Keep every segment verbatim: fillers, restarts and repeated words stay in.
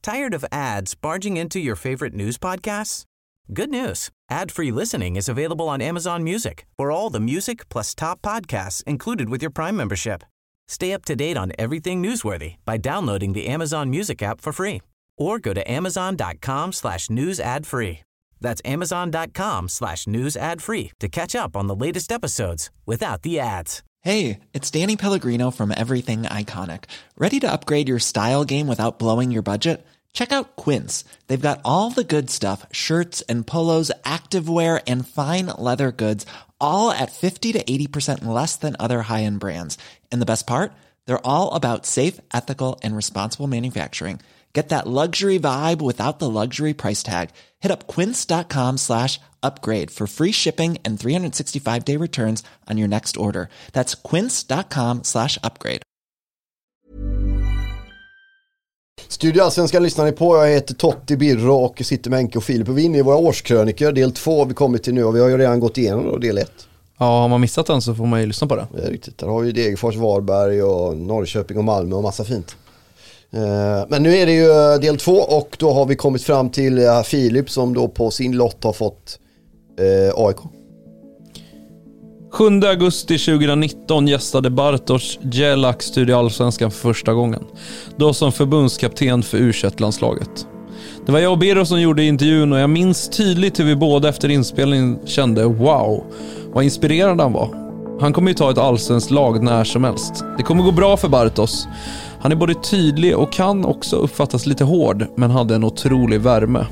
Tired of ads barging into your favorite news podcasts? Good news. Ad-free listening is available on Amazon Music for all the music plus top podcasts included with your Prime membership. Stay up to date on everything newsworthy by downloading the Amazon Music app for free or go to amazon.com slash news ad free. That's amazon.com slash news ad free to catch up on the latest episodes without the ads. Hey, it's Danny Pellegrino from Everything Iconic. Ready to upgrade your style game without blowing your budget? Check out Quince. They've got all the good stuff, shirts and polos, activewear, and fine leather goods, all at fifty to eighty percent less than other high-end brands. And the best part? They're all about safe, ethical, and responsible manufacturing. Get that luxury vibe without the luxury price tag. Hit up quince.com slash upgrade for free shipping and three sixty-five day returns on your next order. That's quince.com slash upgrade. Studio Allsvenskan lyssnar ni på. Jag heter Totti Birro och sitter med Enke och Filip och vi är inne i våra årskröniker. Del två har vi kommit till nu och vi har ju redan gått igenom då, del ett. Ja, har man missat den så får man ju lyssna på det. Det är riktigt. Där har vi Degerfors, Varberg och Norrköping och Malmö och massa fint. Men nu är det ju del två och då har vi kommit fram till Filip som då på sin lott har fått eh, A I K. sjunde augusti tjugonitton gästade Bartosz Jelak Studio Allsvenskan för första gången. Då som förbundskapten för U tjugoett-landslaget. Det var jag och Birro som gjorde intervjun och jag minns tydligt hur vi båda efter inspelningen kände wow, vad inspirerande han var. Han kommer ju ta ett allsvenskt lag när som helst. Det kommer gå bra för Bartosz. Han är både tydlig och kan också uppfattas lite hård, men hade en otrolig värme.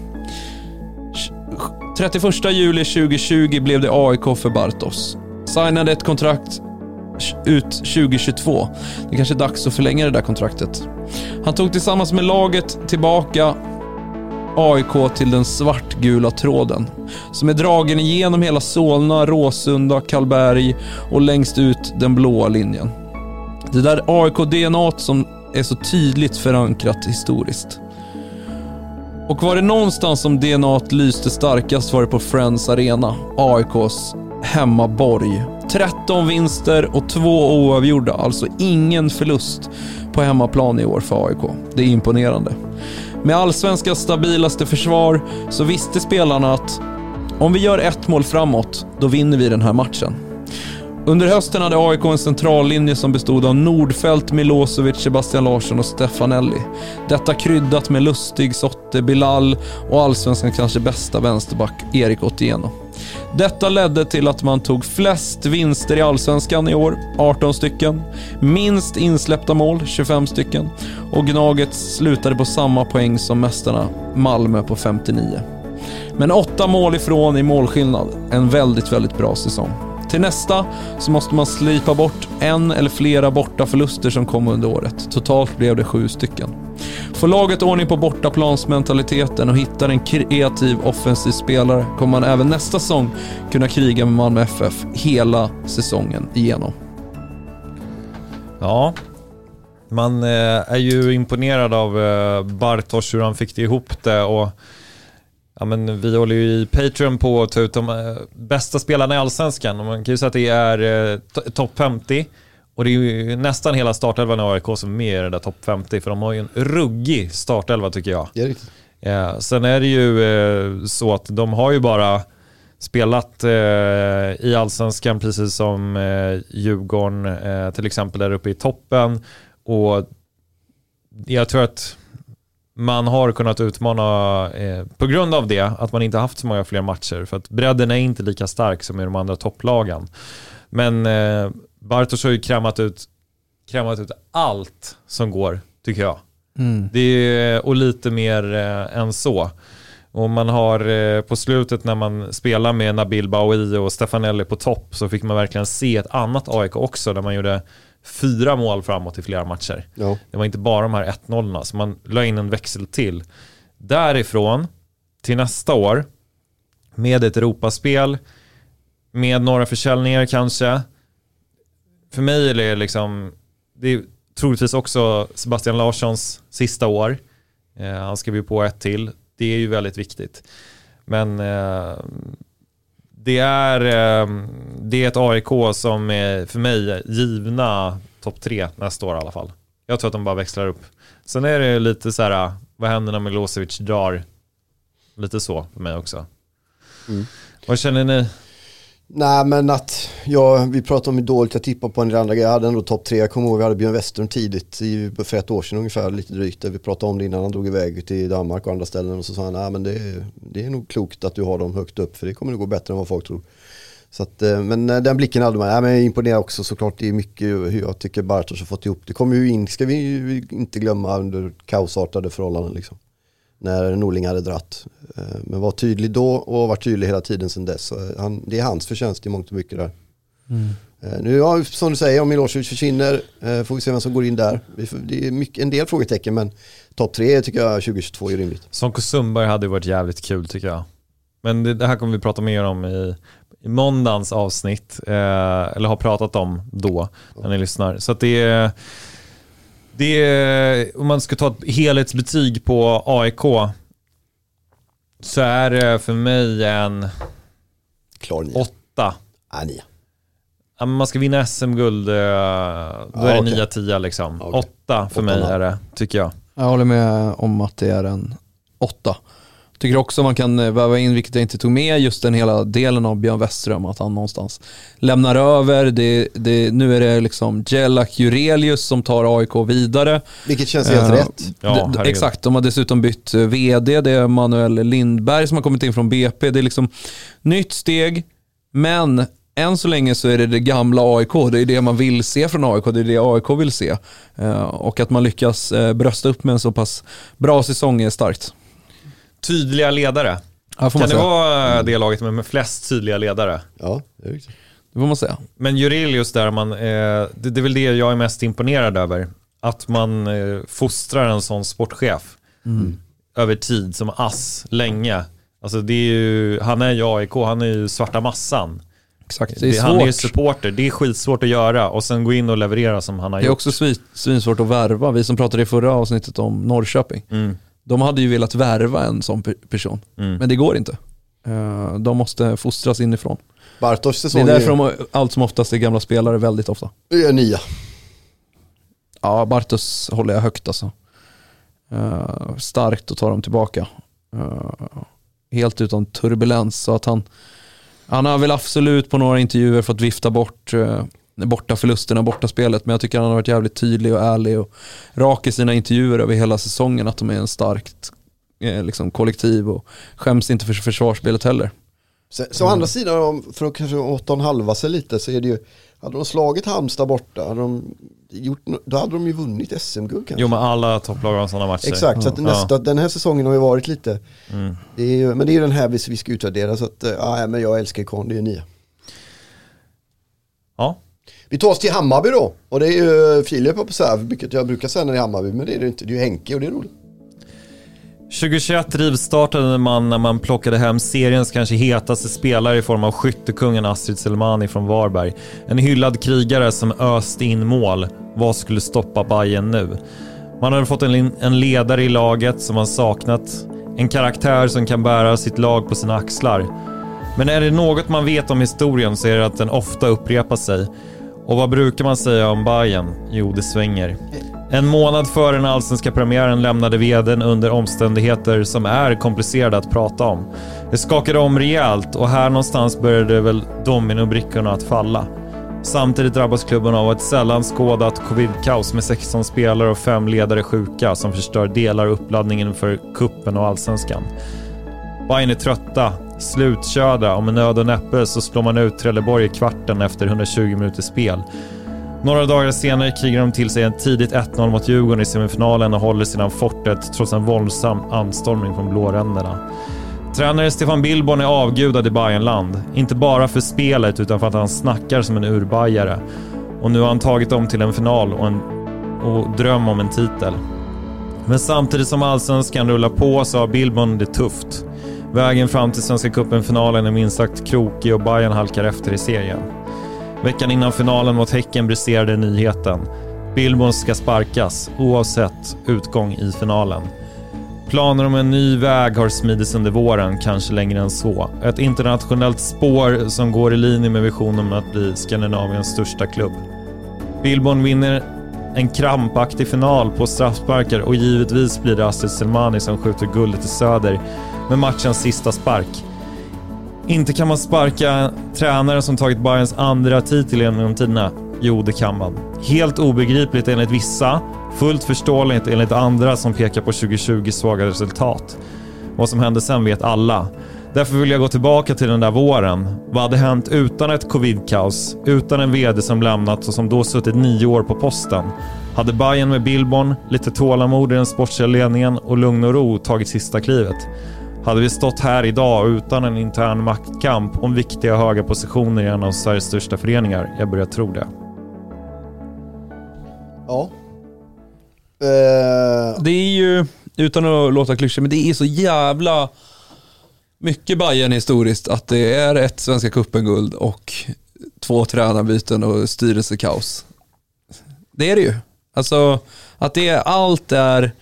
trettioförsta juli tjugohundratjugo blev det A I K för Bartosz. Signade ett kontrakt ut tjugohundratjugotvå. Det är kanske är dags att förlänga det där kontraktet. Han tog tillsammans med laget tillbaka A I K till den svartgula tråden som är dragen igenom hela Solna, Råsunda, Karlberg och längst ut den blåa linjen. Det där A I K-D N A som är så tydligt förankrat historiskt. Och var det någonstans som D N A lyste starkast var det på Friends Arena, A I K:s hemmaborg. tretton vinster och två oavgjorda, alltså ingen förlust på hemmaplan i år för A I K. Det är imponerande. Med allsvenska stabilaste försvar så visste spelarna att om vi gör ett mål framåt, då vinner vi den här matchen. Under hösten hade A I K en centrallinje som bestod av Nordfeldt, Milosevic, Sebastian Larsson och Stefanelli. Detta kryddat med Lustig, Sotte, Bilal och allsvenskans kanske bästa vänsterback Erik Otieno. Detta ledde till att man tog flest vinster i allsvenskan i år, arton stycken. Minst insläppta mål, tjugofem stycken. Och Gnaget slutade på samma poäng som mästarna Malmö på femtionio. Men åtta mål ifrån i målskillnad. En väldigt, väldigt bra säsong. Till nästa så måste man slipa bort en eller flera borta förluster som kom under året. Totalt blev det sju stycken. Får laget ordning på bortaplansmentaliteten och hittar en kreativ offensiv spelare kommer man även nästa säsong kunna kriga med Malmö F F hela säsongen igenom. Ja, man är ju imponerad av Bartosz, hur han fick det ihop det och ja, men vi håller ju i Patreon på att ta ut de äh, bästa spelarna i allsvenskan och man kan ju säga att det är äh, t- topp femtio och det är ju nästan hela startelvan i A I K som är med i den där topp femtio för de har ju en ruggig startelva tycker jag. Det är riktigt. Ja, sen är det ju äh, så att de har ju bara spelat äh, i allsvenskan precis som äh, Djurgården äh, till exempel där uppe i toppen och jag tror att man har kunnat utmana eh, på grund av det att man inte haft så många fler matcher för att bredden är inte lika stark som i de andra topplagen. Men eh, Bartosz har ju krämat ut, krämat ut allt som går tycker jag. Mm. Det är, och lite mer eh, än så. Och man har eh, på slutet när man spelar med Nabil Bahoui och Stefanelli på topp så fick man verkligen se ett annat A I K också där man gjorde fyra mål framåt i flera matcher. Ja. Det var inte bara de här ett noll så man la in en växel till. Därifrån till nästa år med ett Europaspel med några försäljningar kanske. För mig är det liksom det är troligtvis också Sebastian Larssons sista år. Eh, han ska ju på ett till. Det är ju väldigt viktigt. Men eh, det är eh, det är ett A I K som är för mig givna topp tre nästa år i alla fall. Jag tror att de bara växlar upp. Sen är det lite så här vad händer när Milosevic drar? Lite så för mig också. Mm. Vad känner ni? Nej, men att ja, vi pratade om hur dåligt jag tippade på en del andra grejer. Jag hade ändå topp tre. Jag kommer ihåg vi hade Björn Westerholm tidigt i, för ett år sedan ungefär, lite drygt. Vi pratade om det innan han drog iväg till Danmark och andra ställen. Och så sa han, nej men det är, det är nog klokt att du har dem högt upp, för det kommer nog gå bättre än vad folk tror. Så att, men den blicken hade man. Ja, men jag imponerar också såklart. Det är mycket hur jag tycker Bartosz har fått ihop. Det kommer ju in, ska vi inte glömma, under kaosartade förhållanden liksom. När Norling hade dratt. Men var tydlig då och var tydlig hela tiden sedan dess. Så han, det är hans förtjänst i mångt och mycket där. Mm. Nu, ja, som du säger, om Milosevic försvinner får vi se vem som går in där. Det är mycket, en del frågetecken, men topp tre tycker jag tjugohundratjugotvå är rimligt. Sonko Sundberg hade varit jävligt kul tycker jag. Men det, det här kommer vi prata mer om i, i måndagens avsnitt. Eh, eller har pratat om då när ni lyssnar. Så att det är... Det är, om man ska ta ett helhetsbetyg på A I K så är det för mig en klar nia. åtta. Ah, nia. Ja, man ska vinna S M-guld, då ah, är det okay. nio tio liksom. Okay. åtta för mig är det, tycker jag. Jag håller med om att det är en åtta. Tycker också man kan väva in, vilket jag inte tog med, just den hela delen av Björn Westerholm, att han någonstans lämnar över. Det, det, nu är det liksom Jellak Jurelius som tar A I K vidare. Vilket känns helt uh, rätt. Ja, d- exakt, de har dessutom bytt vd. Det är Manuel Lindberg som har kommit in från B P. Det är liksom nytt steg, men än så länge så är det det gamla A I K. Det är det man vill se från A I K. Det är det A I K vill se. Uh, och att man lyckas uh, brösta upp med en så pass bra säsong är starkt. Tydliga ledare. Ja, kan det vara det laget med, med flest tydliga ledare? Ja, det är riktigt. Det får man säga. Men Jurelius där, man, eh, det, det är väl det jag är mest imponerad över. Att man eh, fostrar en sån sportchef mm. över tid som ass länge. Alltså det är ju, han är ju A I K, han är ju svarta massan. Exakt, det är det, svårt. Han är ju supporter, det är skitsvårt att göra och sen gå in och leverera som han har gjort. Det är också svin, svinsvårt att värva. Vi som pratade i förra avsnittet om Norrköping. Mm. De hade ju velat värva en sån person. Mm. Men det går inte. De måste fostras inifrån. Bartosz säsong. Det är därför de allt som oftast är gamla spelare väldigt ofta. Det är nia. Ja, Bartosz håller jag högt alltså. Starkt att ta dem tillbaka. Helt utan turbulens. Så att han, han har väl absolut på några intervjuer fått vifta bort borta förlusterna, borta spelet, men jag tycker han har varit jävligt tydlig och ärlig och rak i sina intervjuer över hela säsongen, att de är en starkt eh, liksom kollektiv och skäms inte för försvarsspelet heller. Så, så mm. å andra sidan, för att kanske åtta och en halva sig lite, så är det ju, hade de slagit Halmstad borta, hade de gjort, då hade de ju vunnit S M-guld kanske. Jo, men alla topplag har sådana matcher. Exakt, mm. så att nästa, ja. den här säsongen har ju varit lite mm. det är ju, men det är ju den här vi, vi ska utvärdera, så att ja, men jag älskar Kon, det är nia. Ja. Vi tar oss till Hammarby då. Och det är ju Filip på så här, vilket jag brukar säga när det är Hammarby, men det är det inte. Det är ju Henke och det är roligt. tjugohundratjugoett rivstartade man när man plockade hem seriens kanske hetaste spelare i form av skyttekungen Astrid Selmani från Varberg. En hyllad krigare som öste in mål. Vad skulle stoppa Bayern nu? Man hade fått en, en ledare i laget som man saknat. En karaktär som kan bära sitt lag på sina axlar. Men är det något man vet om historien så är det att den ofta upprepar sig. Och vad brukar man säga om Bayern? Jo, det svänger. En månad före den allsvenska premiären lämnade vdn under omständigheter som är komplicerade att prata om. Det skakade om rejält och här någonstans började väl dominobrickorna att falla. Samtidigt drabbas klubben av ett sällan skådat covid-kaos med sexton spelare och fem ledare sjuka som förstör delar av uppladdningen för kuppen och allsvenskan. Bayern är trötta, slutkörda och med nöd och näppe så slår man ut Trelleborg i kvarten efter hundratjugo minuters spel. Några dagar senare krigar de till sig en tidigt ett noll mot Djurgården i semifinalen och håller sedan fortet trots en våldsam anstormning från blåränderna. Tränare Stefan Billborn är avgudad i Bayernland, inte bara för spelet utan för att han snackar som en urbajare. Och nu har han tagit dem till en final och, en, och dröm om en titel. Men samtidigt som allsvenskan rullar på så har Billborn det tufft. Vägen fram till Svenska cupen-finalen är minst sagt krokig och Bayern halkar efter i serien. Veckan innan finalen mot Häcken briserade nyheten. Billborn ska sparkas oavsett utgång i finalen. Planer om en ny väg har smidits under våren, kanske längre än så. Ett internationellt spår som går i linje med visionen om att bli Skandinaviens största klubb. Billborn vinner En krampaktig final på straffsparkar och givetvis blir det Astrid Selmani som skjuter guldet i söder med matchens sista spark. Inte kan man sparka tränare som tagit Bayerns andra titel genom tiderna. Jo, det kan man. Helt obegripligt enligt vissa, fullt förståeligt enligt andra som pekar på tjugo tjugo svaga resultat. Vad som hände sen vet alla. Därför vill jag gå tillbaka till den där våren. Vad hade hänt utan ett covid-kaos, utan en vd som lämnat och som då suttit nio år på posten? Hade Bayern med Billborn, lite tålamod i den sportsliga ledningen och lugn och ro tagit sista klivet? Hade vi stått här idag utan en intern maktkamp om viktiga höga positioner i en av Sveriges största föreningar? Jag börjar tro det. Ja. Uh... Det är ju, utan att låta klyschigt, men det är så jävla mycket Bayern historiskt att det är ett Svenska cupen-guld och två tränarbyten och styrelsekaos. Det är det ju. Alltså att det är, allt är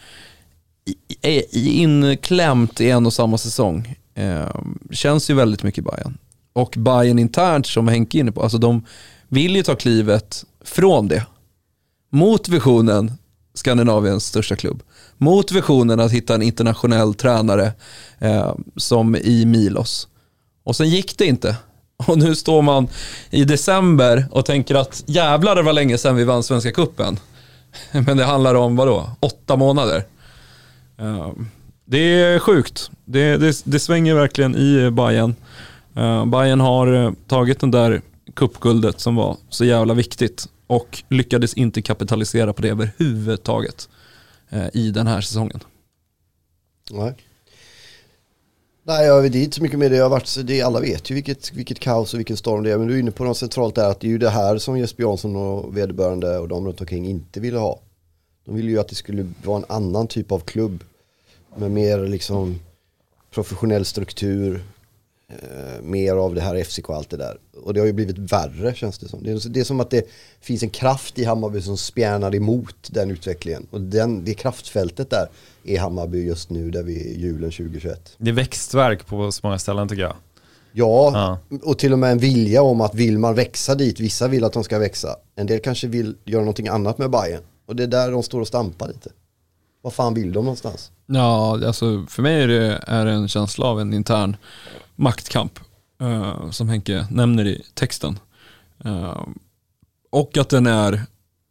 inklämt i en och samma säsong eh, känns ju väldigt mycket Bayern. Och Bayern internt som Henke är inne på, alltså de vill ju ta klivet från det mot visionen Skandinaviens största klubb, mot visionen att hitta en internationell tränare eh, som i Milos. Och sen gick det inte. Och nu står man i december och tänker att jävlar, det var länge sedan vi vann Svenska cupen. Men det handlar om vad då? Åtta månader. Uh, det är sjukt. Det, det, det svänger verkligen i Bayern. Uh, Bayern har uh, tagit den där cupguldet som var så jävla viktigt och lyckades inte kapitalisera på det överhuvudtaget uh, i den här säsongen. Nej. Nej, jag vet inte så mycket med det. Jag har varit, det alla vet ju vilket, vilket kaos och vilken storm det är. Men du är inne på något centralt där, att det är ju det här som Jesper Jansson och vederbörande och de runt omkring inte ville ha. De ville ju att det skulle vara en annan typ av klubb med mer liksom professionell struktur, eh, mer av det här F C K och allt det där. Och det har ju blivit värre, känns det som. Det är, det är som att det finns en kraft i Hammarby som spjärnar emot den utvecklingen. Och den, det kraftfältet där är Hammarby just nu, där vi är julen tjugo tjugoett. Det är växtverk på så många ställen, tycker jag. Ja, ja, och till och med en vilja om att vill man växa dit, vissa vill att de ska växa. En del kanske vill göra någonting annat med Bayern. Och det är där de står och stampar lite. Vad fan vill de någonstans? Ja, alltså för mig är det är en känsla av en intern maktkamp uh, som Henke nämner i texten. Uh, och att den är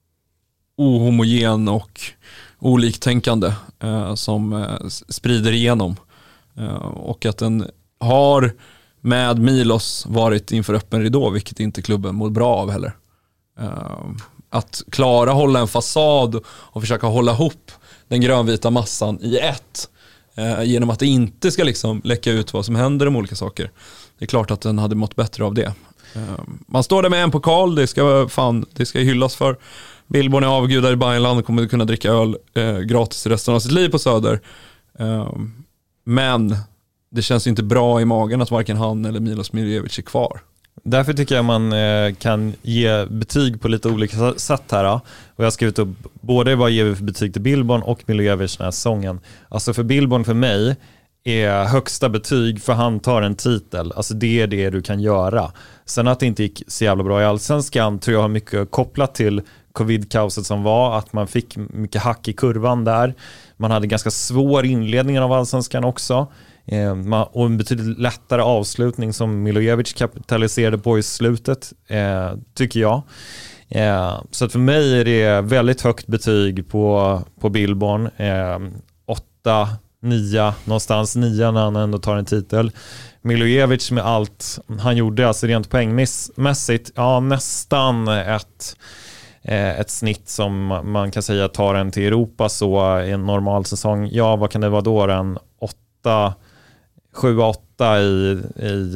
ohomogen och oliktänkande uh, som uh, sprider igenom. Uh, och att den har med Milos varit inför öppen ridå, vilket inte klubben mår bra av heller. Uh, att klara hålla en fasad och försöka hålla ihop den grönvita massan i ett eh, genom att det inte ska liksom läcka ut vad som händer om olika saker. Det är klart att den hade mått bättre av det. Eh, man står där med en pokal, det ska fan, det ska hyllas för. Billborn är avgudar i Bayernland och kommer kunna dricka öl eh, gratis resten av sitt liv på Söder. Eh, men det känns inte bra i magen att varken han eller Milos Miljojevic är kvar. Därför tycker jag man eh, kan ge betyg på lite olika sätt här. Då. Och jag har skrivit upp både vad ger vi för betyg till Billborn och Miljojevic den här säsongen. Alltså för Billborn för mig är högsta betyg för han tar en titel. Alltså det är det du kan göra. Sen att det inte gick så jävla bra i Allsvenskan tror jag har mycket kopplat till covid-kaoset som var. Att man fick mycket hack i kurvan där. Man hade ganska svår inledning av Allsvenskan också. Eh, och en betydligt lättare avslutning som Miljojevic kapitaliserade på i slutet, eh, tycker jag. Eh, så att för mig är det väldigt högt betyg på, på Billborn. Eh, åtta, nio, någonstans nio när han ändå tar en titel. Miljojevic med allt han gjorde, alltså rent poängmässigt, ja nästan ett, eh, ett snitt som man kan säga tar en till Europa så i en normal säsong. Ja, vad kan det vara då? En åtta sju åtta i, i,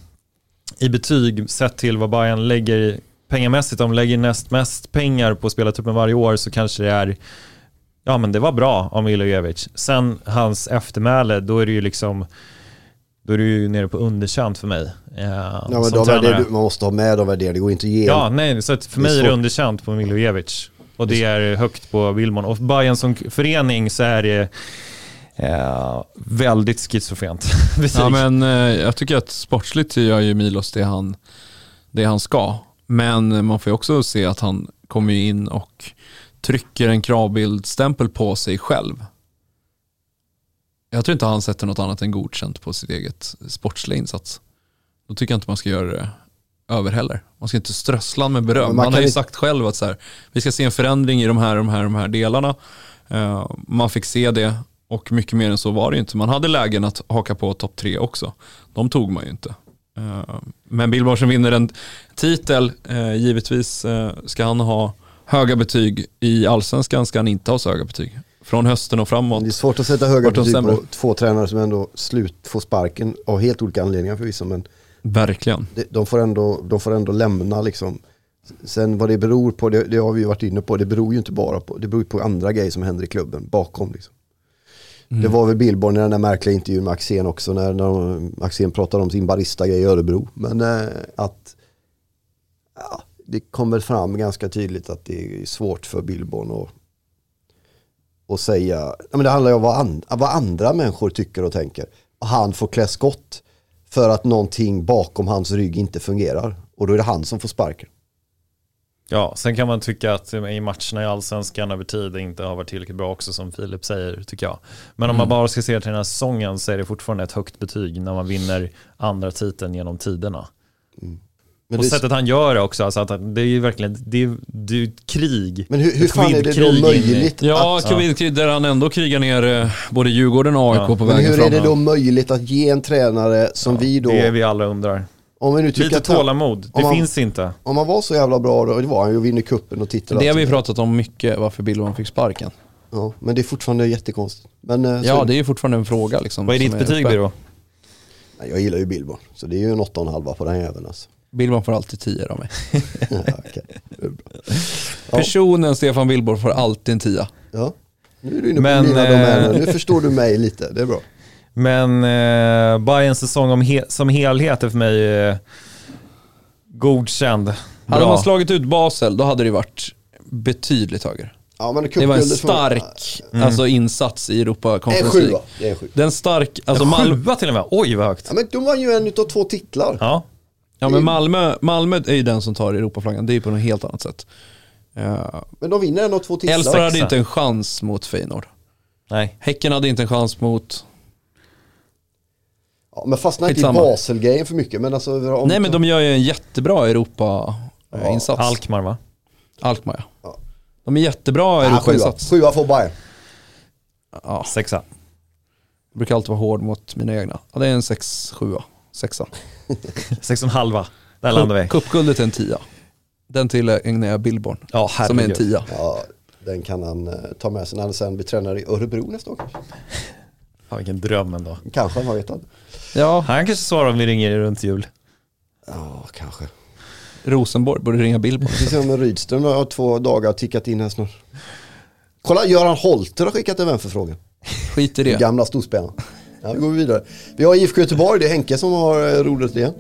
i betyg sett till vad Bayern lägger pengamässigt. Om de lägger näst mest pengar på spelartruppen varje år så kanske det är, ja men det var bra av Miljojevic. Sen hans eftermäle, då är det ju liksom, då är det ju nere på underkänt för mig. Eh, ja, men då värderar, man måste ha med de värderingar, det går inte att ge. Ja, nej, så att för mig är det underkänt på Miljojevic och det är högt på Billborn. Och Bayern som förening så är det Eh, väldigt schizofrent. Ja, men eh, jag tycker att sportsligt gör ju Milos det han, det han ska. Men man får ju också se att han kommer in och trycker en kravbildstämpel på sig själv. Jag tror inte han sätter något annat än godkänt på sitt eget sportsliga insats. Då tycker jag inte man ska göra det över heller. Man ska inte strössla med beröm. Man, man har ju inte... sagt själv att så här, vi ska se en förändring i de här, de här, de här delarna. Uh, man fick se det och mycket mer än så var det inte. Man hade lägen att haka på topp tre också. De tog man ju inte. Uh, men Billborn som vinner en titel, uh, givetvis uh, ska han ha höga betyg. I Allsvenskan ska han inte ha så höga betyg. Från hösten och framåt. Det är svårt att sätta höga betyg på två tränare som ändå slut får sparken av helt olika anledningar förvisso, men verkligen. De får ändå, de får ändå lämna liksom. Sen vad det beror på, det, det har vi ju varit inne på, det beror ju inte bara på, det beror på andra grejer som händer i klubben bakom liksom. Mm. Det var väl Billborn i den där märkliga intervjun med Axén också, när, när Axén pratade om sin barista-grej i Örebro, men äh, att ja, det kommer fram ganska tydligt att det är svårt för Billborn att och säga, ja, men det handlar ju om vad, and, vad andra människor tycker och tänker. Och han får klä skott för att någonting bakom hans rygg inte fungerar. Och då är det han som får sparken. Ja, sen kan man tycka att i matcherna i Allsvenskan över tid inte har varit tillräckligt bra också, som Filip säger, tycker jag. Men om mm. man bara ska se till den här säsongen så är det fortfarande ett högt betyg när man vinner andra titeln genom tiderna. Mm. Men och det... sättet han gör det också, alltså att det är ju verkligen det är, det är ett krig. Men hur, hur fan är det då möjligt? Ja, att, covid-krig där han ändå krigar ner både Djurgården och A I K ja. på vägen fram. Men hur fram, är det då möjligt att ge en tränare som ja, vi då... Det är vi alla undrar. Om vi nu Lite att tålamod, det man, finns inte. Om man var så jävla bra då, det var han ju, vinner kuppen och tittar. Det har vi pratat om mycket, varför Billborn fick sparken. Ja, men det är fortfarande jättekonstigt. Men, ja, så... det är ju fortfarande en fråga liksom. Vad är ditt betyg då? Jag gillar ju Billborn, så det är ju en åtta och en halva på den jäveln alltså. Billborn får alltid tio av mig. Ja, okay. Ja. Personen Stefan Billborn får alltid en tia. Ja, nu är du inne på Men, mina domäner. Nu förstår du mig lite, det är bra. Men eh, bara en säsong om he- som helhet är för mig eh, godkänd. Bra. Hade man slagit ut Basel, då hade det varit betydligt högre. Ja, men det var en stark mm. alltså, insats i Europa Conference League. Det är en sjua. Den stark, alltså en Malmö sjua till och med. Oj, vad högt. Ja, men de var ju en utav två titlar. Ja. Ja, men Malmö, Malmö är ju den som tar Europaflaggan. Det är ju på något helt annat sätt. Uh, men de vinner en av två titlar. Elfsborg hade inte en chans mot Feyenoord. Nej. Häcken hade inte en chans mot... Ja, men fastnar inte i Basel-grejen för mycket. Men alltså, om Nej, men de gör ju en jättebra Europa-insats. Ja. Alkmaar, va? Alkmaar, ja. ja. De är jättebra Europa-insats. Sjua, sjua får Bayern. Ja. Sexa. Jag brukar alltid vara hård mot mina egna. Ja, det är en sex, sjua. Sexa. Sex och en halva. Där landar vi. Cupguldet är en tia. Den till ägnar jag Billborn. Ja, som är en tia. Ja, den kan han uh, ta med sig när han sen blir tränare i Örebro nästa år. Fan, vilken dröm ändå. Kanske, man vet inte. Ja. Han kanske svarar om vi ringer runt jul. Ja, kanske. Rosenborg borde ringa Billborn. Precis som med Rydström har två dagar tickat in här snart. Kolla, Göran Holter har skickat en vänförfrågan. Skit i det. Gamla storspelaren. Ja, vi går vidare. Vi har I F K Göteborg, det är Henke som har roligt igen.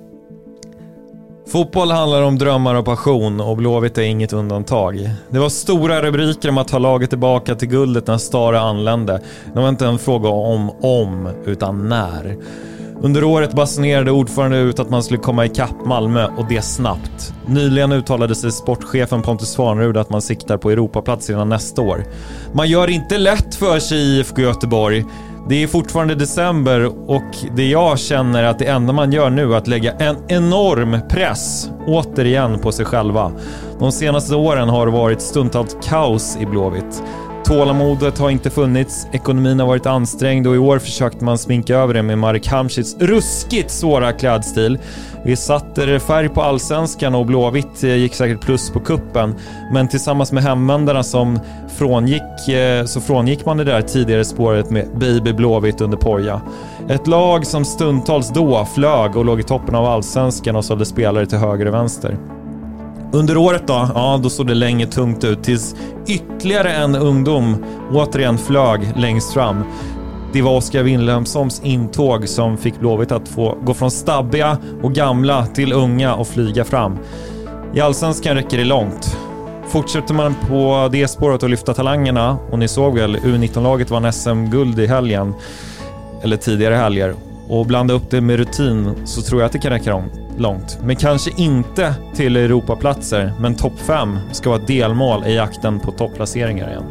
Fotboll handlar om drömmar och passion och Blåvitt är inget undantag. Det var stora rubriker om att ta laget tillbaka till guldet när Stare anlände. Det var inte en fråga om om, utan när. Under året basunerade ordförande ut att man skulle komma ikapp Malmö och det snabbt. Nyligen uttalade sig sportchefen Pontus Svanrud att man siktar på Europaplats redan nästa år. Man gör inte lätt för sig i I F K Göteborg. Det är fortfarande december och det jag känner är att det enda man gör nu är att lägga en enorm press återigen på sig själva. De senaste åren har det varit stundtals kaos i Blåvitt. Tålamodet har inte funnits, ekonomin har varit ansträngd och i år försökte man sminka över det med Marek Hamšíks ruskigt svåra klädstil. Vi satte färg på allsvenskan och Blåvitt gick säkert plus på kuppen, men tillsammans med hemvändarna som frångick, så frångick man det där tidigare spåret med Baby Blåvitt under Poja. Ett lag som stundtals då flög och låg i toppen av allsvenskan och sålde spelare till höger och vänster. Under året då, ja, då såg det länge tungt ut tills ytterligare en ungdom återigen flög längst fram. Det var Oskar Wilhelmssons intåg som fick Blåvitt att få gå från stabbiga och gamla till unga och flyga fram. I allsvenskan räcker det långt. Fortsätter man på det spåret och lyfta talangerna, och ni såg väl U nitton-laget vann S M-guld i helgen, eller tidigare helger, och blanda upp det med rutin, så tror jag att det kan räcka långt. långt. Men kanske inte till Europaplatser, men topp fem ska vara delmål i jakten på topplaceringar igen.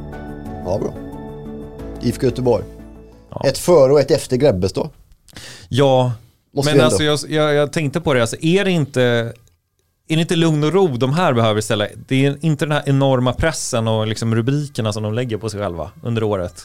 Ja, bra. I F K Göteborg. Ja. Ett före och ett efter Grebbes då? Ja, Måste men alltså jag, jag, jag tänkte på det. Alltså, är det inte... Är det inte lugn och ro de här behöver ställa? Det är inte den här enorma pressen och liksom rubrikerna som de lägger på sig själva under året.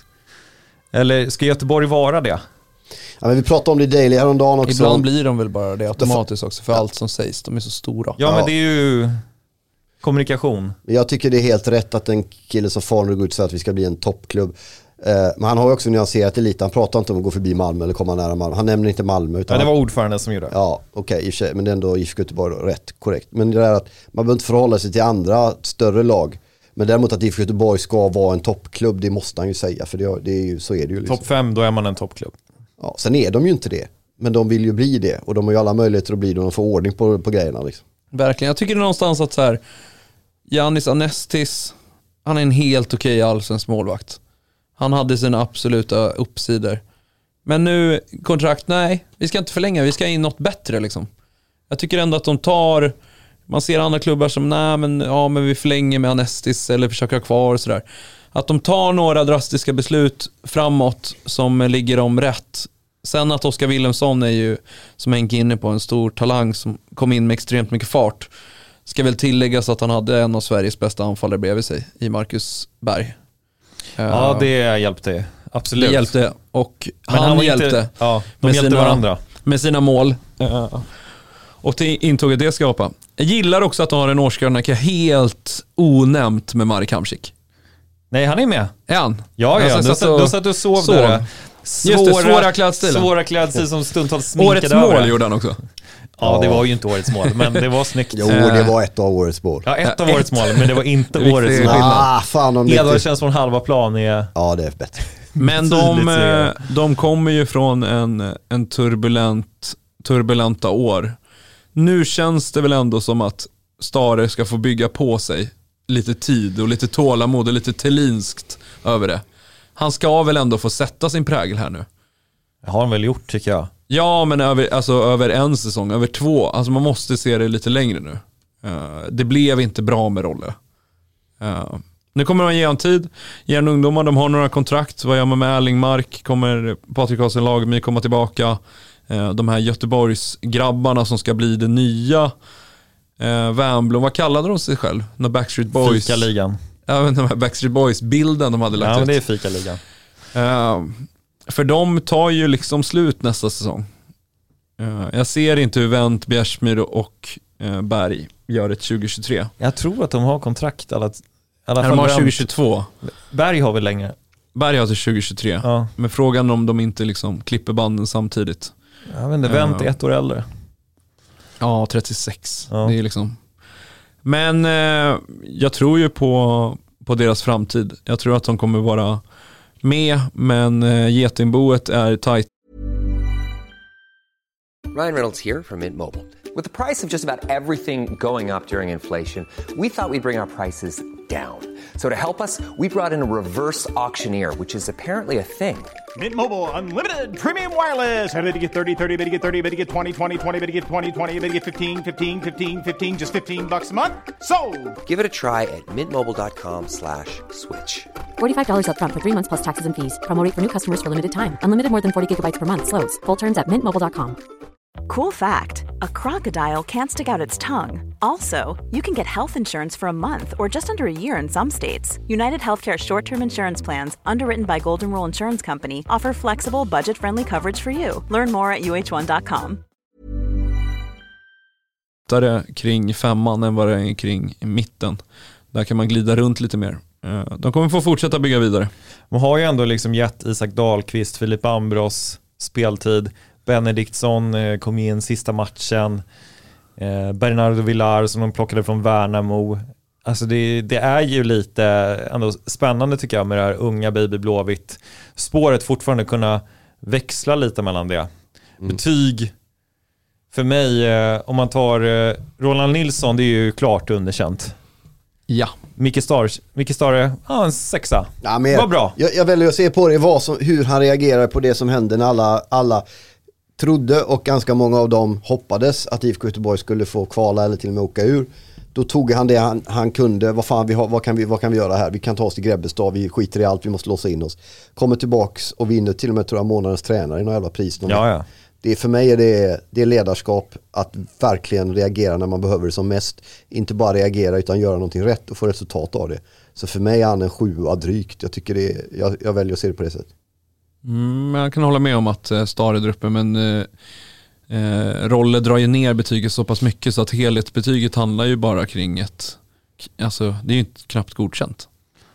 Eller ska Göteborg vara det? Ja, men vi pratade om det i Daily häromdagen också. Ibland blir de väl bara det automatiskt också för allt som sägs. De är så stora. Ja, Ja. men det är ju kommunikation. Jag tycker det är helt rätt att en kille som Farner går ut så att vi ska bli en toppklubb. Eh, men han har ju också nyanserat det lite. Han pratar inte om att gå förbi Malmö eller komma nära Malmö. Han nämner inte Malmö. Utan Ja, det var ordföranden som gjorde det. Ja, okej, okay, i och för sig, men det är ändå I F K Göteborg då, rätt, korrekt. Men det är att man behöver inte förhålla sig till andra större lag. Men däremot att I F K Göteborg ska vara en toppklubb, det måste han ju säga. För det, det är ju, så är det ju. Liksom. Topp fem, då är man en toppklubb. Ja, sen är de ju inte det. Men de vill ju bli det. Och de har ju alla möjligheter att bli det om de får ordning på, på grejerna. Liksom. Verkligen, jag tycker någonstans att så här, Giannis Anestis, han är en helt okej allsvensk målvakt. Han hade sina absoluta uppsidor. Men nu, kontrakt, nej, vi ska inte förlänga, vi ska in något bättre liksom. Jag tycker ändå att de tar, man ser andra klubbar som, nej men, ja, men vi förlänger med Anestis eller försöker ha kvar och sådär. Att de tar några drastiska beslut framåt som ligger om rätt. Sen att Oskar Wilhelmsson är ju, som Henke inne på, en stor talang som kom in med extremt mycket fart. Ska väl tilläggas att han hade en av Sveriges bästa anfallare bredvid sig i Marcus Berg. Ja, det hjälpte. Absolut. Det hjälpte. Och Men han, han var hjälpte. Inte, ja, de med hjälpte sina, varandra. Med sina mål. Uh, och det intåget det skapar. Jag gillar också att de har en årskrönika helt onämnt med Marek Hamsik. Nej, han är med. Är han? Ja, ja. Alltså, Du satt, och, du satt och sov, sov. där. Svåra, Just det, svåra klädstilen. Svåra klädstil som stundtals sminkade årets över. mål gjorde han också. Ja, det var ju inte årets mål, men det var snyggt. Jo, det var ett av årets mål. Ja, ett av årets mål, men det var inte Riktigt årets mål. skillnad. Ah, fan om Edvard lite... känns från halva plan är... Ja, det är bättre. Men de, de kommer ju från en, en turbulent, turbulenta år. Nu känns det väl ändå som att Stare ska få bygga på sig lite tid och lite tålamod och lite tellinskt över det. Han ska väl ändå få sätta sin prägel här nu. Det har han väl gjort, tycker jag. Ja, men över, alltså, över en säsong, över två. Alltså man måste se det lite längre nu. Uh, det blev inte bra med Rolle. Uh, nu kommer man ge en tid. Ge en ungdomar, de har några kontrakt. Vad gör man med Erlingmark? Kommer Patrik Karlsson Lagermy komma tillbaka? Uh, de här Göteborgs grabbarna som ska bli det nya. Uh, Wernbloom, vad kallade de sig själv? När Backstreet Boys... Fika-ligan. Ja, men de här Backstreet Boys-bilden de hade lagt Ja, ut. men det är Fika-ligan. Uh, för de tar ju liksom slut nästa säsong. Uh, jag ser inte hur Wendt, Bjärsmyr och uh, Berg gör ett tjugo tjugotre. Jag tror att de har kontrakt. Alla, alla De har tjugo tjugotvå. Berg har väl längre. Berg har till tjugo tjugotre. Ja. Men frågan om de inte liksom klipper banden samtidigt. Jag vet inte, Wendt är ett år äldre. Ja, trettiosex. Ja. Det är liksom... Men uh, jag tror ju på, på deras framtid. Jag tror att de kommer vara med, men uh, getingboet är tajt. Ryan Reynolds here from Mint Mobile. With the price of just about everything going up during inflation, we thought we'd bring our prices down. So to help us, we brought in a reverse auctioneer, which is apparently a thing. Mint Mobile Unlimited Premium Wireless. How to get thirty, thirty, how to get thirty, how to get twenty, twenty, twenty, how to get twenty, twenty, how to get fifteen, fifteen, fifteen, fifteen, just fifteen bucks a month? Sold! Give it a try at mintmobile.com slash switch. forty-five dollars up front for three months plus taxes and fees. Promo rate for new customers for limited time. Unlimited more than forty gigabytes per month. Slows full terms at mint mobile dot com. Cool fact, a crocodile can't stick out its tongue. Also, you can get health insurance for a month or just under a year in some states. United Healthcare short-term insurance plans, underwritten by Golden Rule Insurance Company, offer flexible, budget-friendly coverage for you. Learn more at u h one dot com. Där kring femman än vad det är kring mitten. Där kan man glida runt lite mer. De kommer få fortsätta bygga vidare. Man har ju ändå liksom gett Isak Dahlqvist, Filip Ambros speltid. Benediktsson kom in sista matchen. Eh, Bernardo Villar som de plockade från Värnamo. Alltså det, det är ju lite ändå spännande tycker jag med det här unga Baby Blåvitt. Spåret fortfarande kunna växla lite mellan det. Mm. Betyg för mig, eh, om man tar eh, Roland Nilsson, det är ju klart underkänt. Ja. Micke Stare, Micke Stare, ja, en sexa. Ja, men jag, var bra. Jag, jag väljer att se på det vad som, hur han reagerar på det som hände när alla, alla trodde och ganska många av dem hoppades att I F K Göteborg skulle få kvala eller till och med åka ur. Då tog han det han, han kunde. Vad fan, vi har, vad, kan vi, vad kan vi göra här? Vi kan ta oss till Grebbestad, vi skiter i allt, vi måste låsa in oss. Kommer tillbaks och vinner till och med tror jag månadens tränare i några jävla pris. Ja, ja. Det är, för mig är det, det är ledarskap att verkligen reagera när man behöver det som mest. Inte bara reagera utan göra någonting rätt och få resultat av det. Så för mig är han en sjua drygt. Jag tycker det är, jag, jag väljer att se det på det sättet. Mm, jag kan hålla med om att eh, Stare är uppe, men eh, eh, Rolle drar ju ner betyget så pass mycket så att helhetsbetyget handlar ju bara kring ett, alltså det är ju inte knappt godkänt.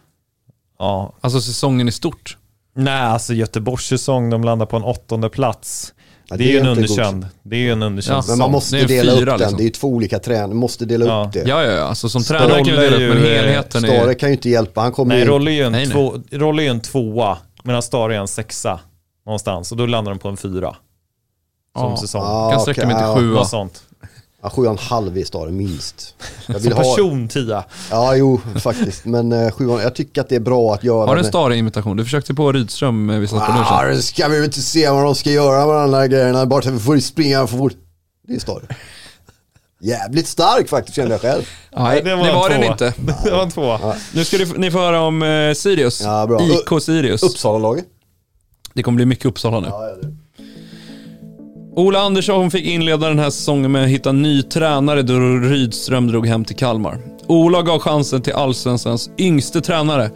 Ja. Alltså säsongen i stort. Nej, alltså Göteborgs säsong, de landar på en åttonde plats. Ja, det, det är ju en underkänd. Det är ju en underkänd. Ja, men man måste dela fyra, upp den. Liksom. Det är ju två olika tränare. Man måste dela ja. upp det. Ja, ja, ja. Alltså som tränare kan ju dela upp, men helheten är... Stare kan ju inte hjälpa. Han kommer nej, in... Rolle är ju en, nej, två, Rolle är ju en tvåa, medan Stare är en sexa någonstans. Och då landar de på en fyra. Som ja. säsong. Ah, kan sträcka okay, mig till sjua. Sånt. Ja, sju och en halv i Stare, minst. Jag vill ha... person tia. Ja, jo, faktiskt. Men uh, sju, jag tycker att det är bra att göra... Har du en Stare-imitation? Du försökte på Rydström eh, vissa spelare. Ja, det ska vi väl inte se vad de ska göra med de här grejerna. Bara så vi får springa för fort. Det är Stare. Jävligt stark faktiskt, kände jag själv. Nej, det var, det var den inte. Det var en två. Ja. Nu ska ni få höra om eh, Sirius. Ja, bra. I K Sirius. Uppsala-laget. Det kommer bli mycket Uppsala nu. Ja, ja, det. Ola Andersson fick inleda den här säsongen med att hitta ny tränare då Rydström drog hem till Kalmar. Ola gav chansen till Allsvenskans yngste tränare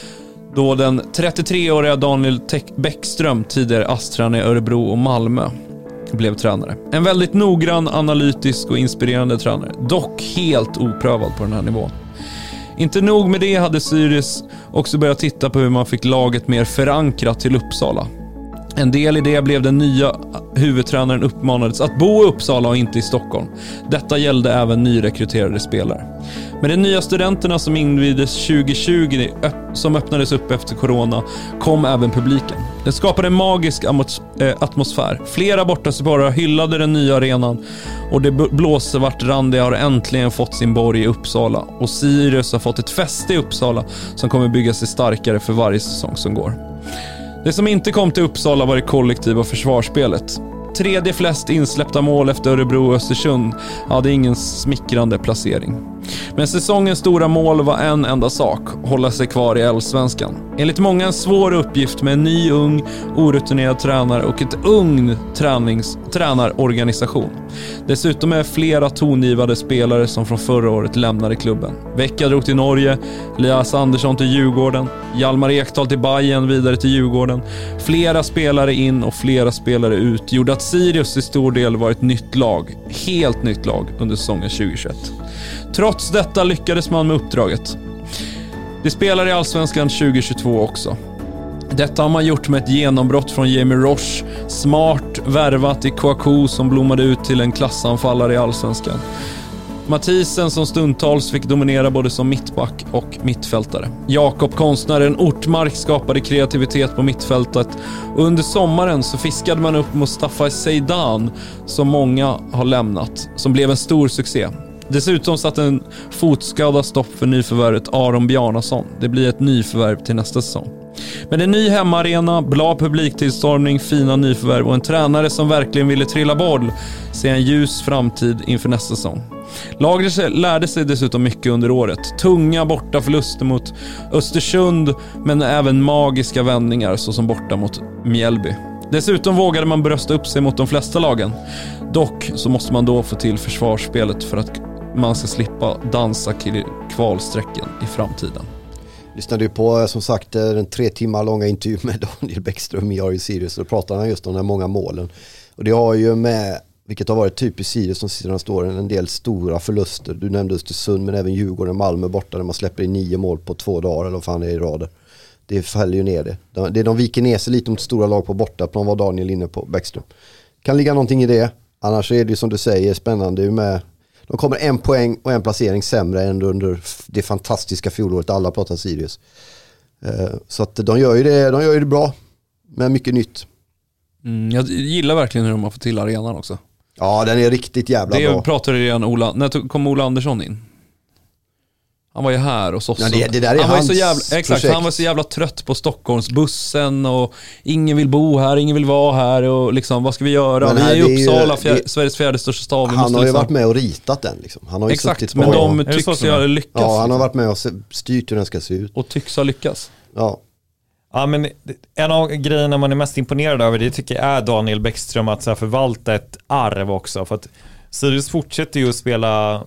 då den trettiotreåriga Daniel Bäckström, tidigare A S S-tränare i Örebro och Malmö, blev tränare. En väldigt noggrann, analytisk och inspirerande tränare, dock helt oprövad på den här nivån. Inte nog med det hade Sirius också börjat titta på hur man fick laget mer förankrat till Uppsala. En del i det blev den nya huvudtränaren uppmanades att bo i Uppsala och inte i Stockholm. Detta gällde även nyrekryterade spelare. Med de nya studenterna som invigdes tjugo tjugo, som öppnades upp efter corona, kom även publiken. Det skapade en magisk atmosfär. Flera bortasupportrar hyllade den nya arenan och det blåsevart-randiga har äntligen fått sin borg i Uppsala. Och Sirius har fått ett fäste i Uppsala som kommer bygga sig starkare för varje säsong som går. Det som inte kom till Uppsala var det kollektiva försvarsspelet. Tredje flest insläppta mål efter Örebro och Östersund hade ingen smickrande placering. Men säsongens stora mål var en enda sak: hålla sig kvar i Allsvenskan. Enligt många en svår uppgift med en ny, ung, orutinerad tränare och ett ung tränings, tränarorganisation. Dessutom är flera tongivade spelare som från förra året lämnade klubben. Vecka drog till Norge, Elias Andersson till Djurgården, Hjalmar Ekdal till Bayern, vidare till Djurgården. Flera spelare in och flera spelare ut gjorde att Sirius i stor del var ett nytt lag, helt nytt lag under säsongen tjugo tjugoett. Trots detta lyckades man med uppdraget. Det spelar i Allsvenskan tjugo tjugotvå också. Detta har man gjort med ett genombrott från Jamie Roche, smart värvat i Kouakou som blommade ut till en klassanfallare i Allsvenskan. Mathisen som stundtals fick dominera både som mittback och mittfältare. Jakob konstnären Ortmark skapade kreativitet på mittfältet. Och under sommaren så fiskade man upp Mustafa Seydan som många har lämnat, som blev en stor succé. Dessutom satt en fotskada stopp för nyförvärvet Aron Bjarnason. Det blir ett nyförvärv till nästa säsong. Men en ny hemmaarena, bra publiktillstormning, fina nyförvärv och en tränare som verkligen ville trilla boll ser en ljus framtid inför nästa säsong. Laget lärde sig dessutom mycket under året. Tunga borta förluster mot Östersund, men även magiska vändningar såsom borta mot Mjällby. Dessutom vågade man brösta upp sig mot de flesta lagen. Dock så måste man då få till försvarsspelet för att man ska slippa dansa till kvalsträcken i framtiden. Lyssnade ju på, som sagt, den tre timmar långa intervju med Daniel Bäckström i A I Sirius, och pratade han just om de här många målen. Och det har ju med, vilket har varit typiskt Sirius de senaste åren, en del stora förluster. Du nämnde Östersund, men även Djurgården och Malmö borta där man släpper in nio mål på två dagar eller vad fan det är i rader. Det fäller ju ner det. De, det de viker ner sig lite mot stora lag på borta, på vad Daniel inne på Bäckström. Kan ligga någonting i det. Annars är det ju som du säger spännande med. De kommer en poäng och en placering sämre än under det fantastiska fjolåret. Alla pratar Sirius. Så att de gör ju det, de gör ju det bra. Med mycket nytt. Mm, jag gillar verkligen hur de har fått till arenan också. Ja, den är riktigt jävla det bra. Det pratade redan Ola. När kom Ola Andersson in? Han var ju här hos oss. Ja, det, det där är han var hans så jävla, exakt, projekt. han var så jävla trött på Stockholmsbussen och ingen vill bo här, ingen vill vara här och liksom, vad ska vi göra? Men vi här, är i Uppsala, ju, fjär, det, Sveriges fjärde största stad. Vi han måste har ju liksom, varit med och ritat den liksom. Han har ju exakt, men de och, tycks ju ha lyckats. Ja, han har varit med och styrt hur den ska se ut. Och tycks ha lyckats. Ja. Ja, men en av grejerna man är mest imponerad över, det tycker jag är Daniel Bäckström, att så här förvalta ett arv också. För att Sirius fortsätter ju att spela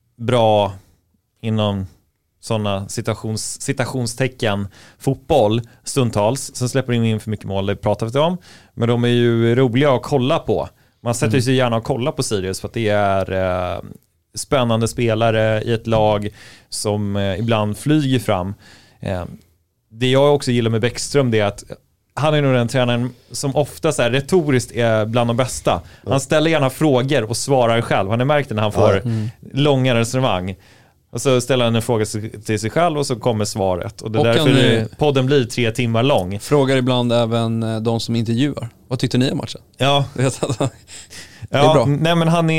bra inom sådana citations, citationstecken fotboll stundtals. Sen släpper de in för mycket mål, det pratar vi om. Men de är ju roliga att kolla på. Man sätter mm. sig gärna och kolla på Sirius för att det är eh, spännande spelare i ett lag som eh, ibland flyger fram. Eh, det jag också gillar med Bäckström, det är att han är nog den tränaren som ofta så här, retoriskt är bland de bästa. Han ställer gärna frågor och svarar själv. Han har märkt det när han får mm. långa resonemang. Och så ställer han en fråga till sig själv och så kommer svaret. Och det är därför ni, podden blir tre timmar lång. Frågar ibland även de som intervjuar. Vad tyckte ni om matchen? Ja. Det är ja, bra. Nej, men han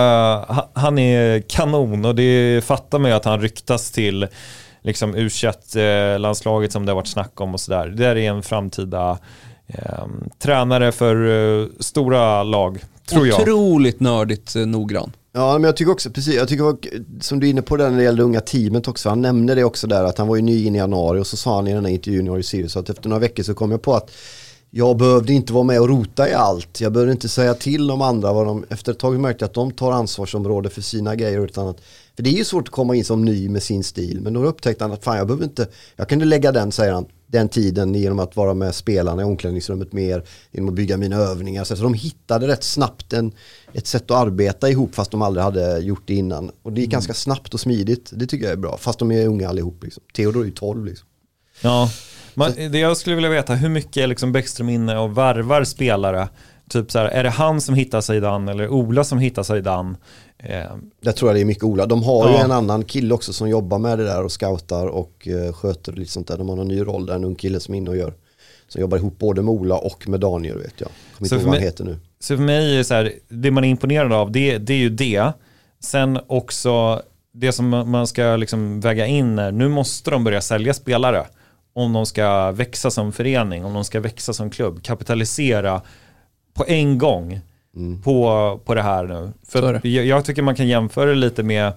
är, han är kanon. Och det fattar mig att han ryktas till liksom U tjugoett-landslaget som det har varit snack om och sådär. Det är en framtida eh, tränare för eh, stora lag, tror jag. Otroligt nördigt eh, noggrann. Ja, men jag tycker också, precis, jag tycker som du är inne på där när det gäller unga teamet också, han nämnde det också där att han var ju ny in i januari och så sa han i den här intervjun i Sirius att efter några veckor så kom jag på att jag behövde inte vara med och rota i allt. Jag behövde inte säga till de andra vad de, efter ett tag märkte att de tar ansvarsområde för sina grejer utan att, för det är ju svårt att komma in som ny med sin stil, men då upptäckte han att fan jag behöver inte, jag kunde lägga den, säger han, den tiden genom att vara med spelarna i omklädningsrummet mer, genom att bygga mina övningar. Så de hittade rätt snabbt en, ett sätt att arbeta ihop fast de aldrig hade gjort det innan. Och det är mm. ganska snabbt och smidigt, det tycker jag är bra, fast de är unga allihop. Liksom. Theodor är ju tolv liksom. Ja, man, det jag skulle vilja veta, hur mycket är liksom Bäckström inne och varvar spelare? Typ så här, är det han som hittar Zeidan eller Ola som hittar Zeidan? Eh. Jag tror att det är mycket Ola. De har ja. ju en annan kille också som jobbar med det där och scoutar och uh, sköter lite sånt där. De har en ny roll där, en ung kille som är inne och gör. Som jobbar ihop både med Ola och med Daniel, vet jag. Jag så, inte för mig, vad han heter nu. så för mig är så här, det man är imponerad av, det, det är ju det. Sen också det som man ska liksom väga in är, nu måste de börja sälja spelare. Om de ska växa som förening, om de ska växa som klubb, kapitalisera på en gång mm. på, på det här nu. För det. Jag, jag tycker man kan jämföra det lite med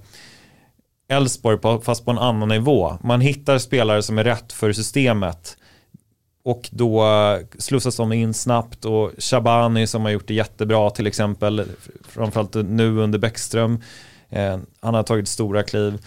Elfsborg på, fast på en annan nivå. Man hittar spelare som är rätt för systemet och då slussas de in snabbt, och Shabani som har gjort det jättebra till exempel, framförallt nu under Bäckström, eh, han har tagit stora kliv.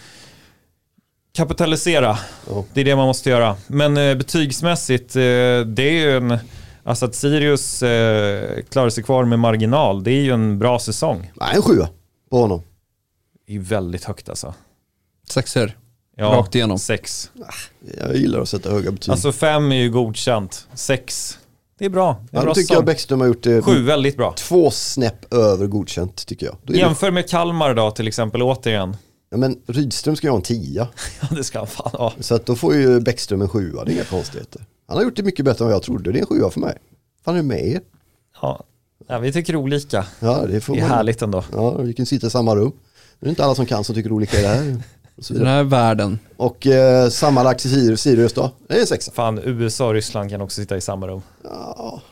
Kapitalisera, oh. det är det man måste göra. Men eh, betygsmässigt, eh, det är ju en, alltså att Sirius eh, klarar sig kvar med marginal, det är ju en bra säsong. Nej, en sjua på honom. Det är väldigt högt alltså. Sexer, ja, rakt igenom. Sex. Jag gillar att sätta höga betyg. Alltså fem är ju godkänt, sex, det är bra. Det är ja, bra tycker jag Bäckström har gjort det. Sju, väldigt bra. Två snäpp över godkänt tycker jag. Jämför det... med Kalmar då till exempel, återigen. Ja, men Rydström ska ju ha en tia. Ja, det ska han fan ha. Så att då får ju Bäckström en sjua, det är inga konstigheter. Han har gjort det mycket bättre än vad jag trodde, det är en sjua för mig. Fan, är du med er? Ja. Ja, vi tycker olika. Ja, det, får det är man... härligt ändå. Ja, vi kan sitta i samma rum. Det är inte alla som kan som tycker olika i det här. I den här världen. Och eh, sammanlagt i Sirius då? Det är en sexa. Fan, U S A och Ryssland kan också sitta i samma rum. Ja.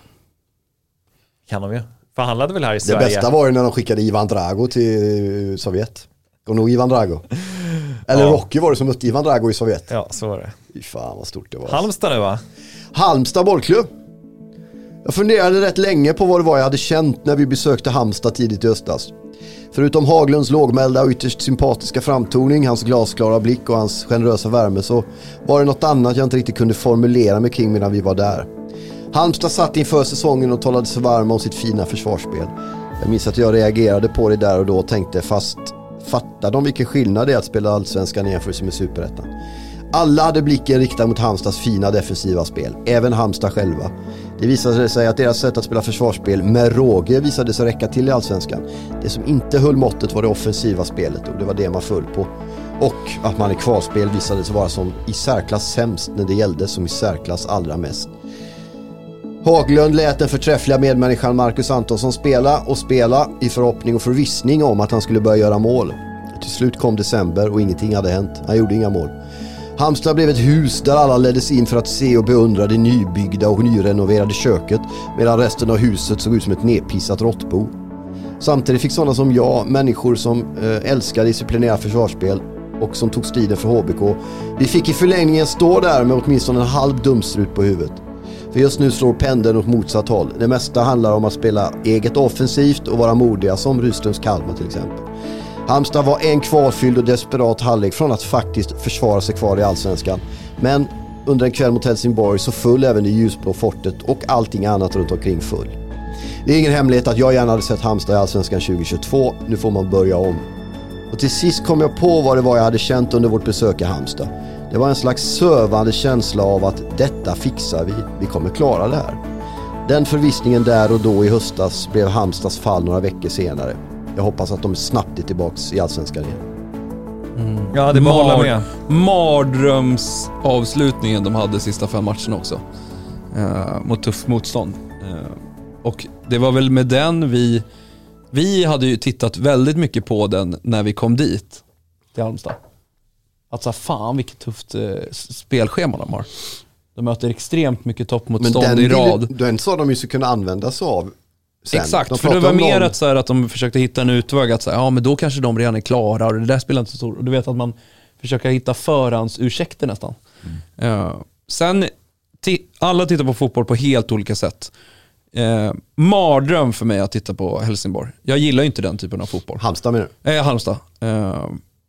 Kan de ju. Förhandlade väl här i Sverige. Det bästa var ju när de skickade Ivan Drago till Sovjet. Och nog Ivan Drago. Eller ja. Rocky var det som mötte Ivan Drago i Sovjet. Ja, så var det. Fy fan vad stort det var. Halmstad nu va? Halmstad bollklubb. Jag funderade rätt länge på vad det var jag hade känt när vi besökte Halmstad tidigt i höstas. Förutom Haglunds lågmälda och ytterst sympatiska framtoning, hans glasklara blick och hans generösa värme, så var det något annat jag inte riktigt kunde formulera mig kring medan vi var där. Halmstad satt inför säsongen och talade sig varma om sitt fina försvarsspel. Jag minns att jag reagerade på det där och då och tänkte, fast fattar de vilken skillnad det är att spela allsvenskan i jämförelse med superettan? Alla hade blicken riktad mot Halmstads fina defensiva spel, även Halmstad själva. Det visade sig att deras sätt att spela försvarsspel med råge visade sig räcka till i allsvenskan. Det som inte höll måttet var det offensiva spelet, och det var det man föll på. Och att man i kvalspel visade sig vara som i särklass sämst när det gällde som i särklass allra mest. Haglund lät den förträffliga medmänniskan Marcus Antonsson spela och spela i förhoppning och förvissning om att han skulle börja göra mål. För till slut kom december och ingenting hade hänt. Han gjorde inga mål. Halmstad blev ett hus där alla leddes in för att se och beundra det nybyggda och nyrenoverade köket, medan resten av huset såg ut som ett nedpissat råttbo. Samtidigt fick sådana som jag, människor som eh, älskar disciplinerat försvarsspel och som tog striden för H B K, vi fick i förlängningen stå där med åtminstone en halv dumstrut på huvudet. För just nu slår pendeln åt motsatt håll. Det mesta handlar om att spela eget offensivt och vara modiga, som Rydströms Kalmar till exempel. Halmstad var en kvarfylld och desperat halvlek från att faktiskt försvara sig kvar i Allsvenskan. Men under en kväll mot Helsingborg så full även det ljusblå fortet och allting annat runt omkring full. Det är ingen hemlighet att jag gärna hade sett Halmstad i Allsvenskan tjugohundratjugotvå. Nu får man börja om. Och till sist kom jag på vad det var jag hade känt under vårt besök i Halmstad. Det var en slags sövande känsla av att detta fixar vi. Vi kommer klara det här. Den förvissningen där och då i höstas blev Halmstads fall några veckor senare. Jag hoppas att de snabbt är tillbaka i Allsvenskan igen. Mm. Ja, det Mar- hålla med. Mardrömsavslutningen de hade sista fem matcherna också. Uh, mot tuff motstånd. Uh, och det var väl med den vi... Vi hade ju tittat väldigt mycket på den när vi kom dit till Halmstad. Att så fan vilket tufft uh, spelschema de har. De möter extremt mycket toppmotstånd i rad. Men den sa de ju skulle kunna använda sig av sen. Exakt, de för det var mer någon... att, så här, att de försökte hitta en utväg. Att så här, ja, men då kanske de redan är klara och det där spelar inte så stor. Och du vet att man försöker hitta förhandsursäkter nästan. Mm. Uh, sen, t- alla tittar på fotboll på helt olika sätt. Uh, mardröm för mig att titta på Helsingborg. Jag gillar inte den typen av fotboll. Halmstad menar du? Eh, Halmstad. Uh,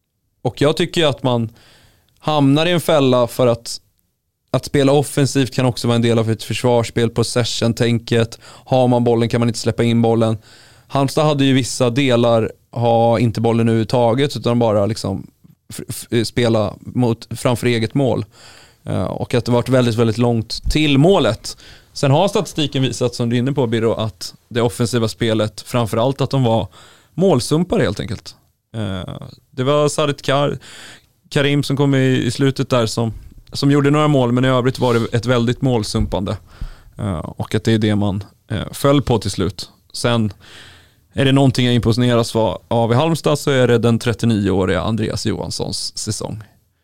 och jag tycker att man hamnar i en fälla för att Att spela offensivt kan också vara en del av ett försvarsspel, possession-tänket. Har man bollen kan man inte släppa in bollen. Halmstad hade ju vissa delar ha inte bollen överhuvudtaget utan bara liksom f- f- spela mot, framför eget mål. Uh, och att det varit väldigt, väldigt långt till målet. Sen har statistiken visat, som du är inne på Birro, att det offensiva spelet, framförallt att de var målsumpare helt enkelt. Uh, det var Sadit Kar- Karim som kom i, i slutet där som som gjorde några mål, men i övrigt var det ett väldigt målsumpande. Uh, och att det är det man uh, föll på till slut. Sen är det någonting jag imponeras av i Halmstad, så är det den trettionioåriga Andreas Johanssons säsong.